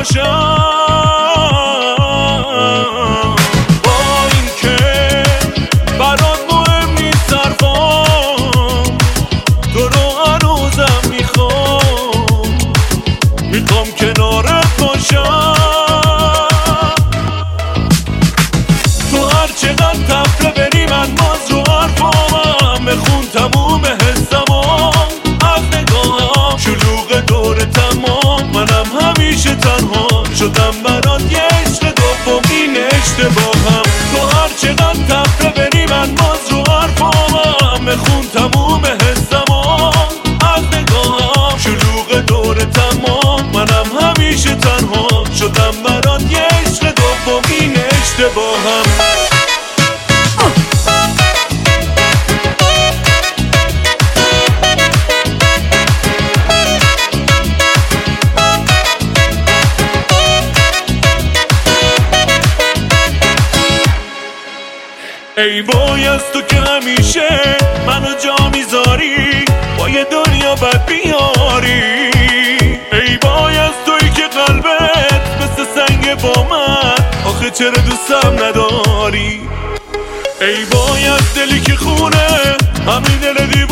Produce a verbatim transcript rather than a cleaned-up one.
باشم. با این که برات مهم نیست حرفام، تو رو هنوزم میخوام، میخوام کنارت باشم. تو هر چقدر تفره بری من باز رو حرفامم، بخون تموم حسمام از نگاهم، شلوغ دور تمام منم همیشه تنها شدم برات یه عشق دوم، این اشتباهم. تو هر چقدر تفره بری من باز رو حرفامم، بخون تموم حسمام از نگاهم، شلوغ دور تمام منم همیشه تنها شدم برات یه عشق دوم، این اشتباهم. ای وای از تو که همیشه منو جا میذاری، با یه دنیا بد بیاری. ای وای از تویی که قلبت مثل سنگ با من، آخه چرا دوستم نداری. ای وای از دلی که خونه همین دل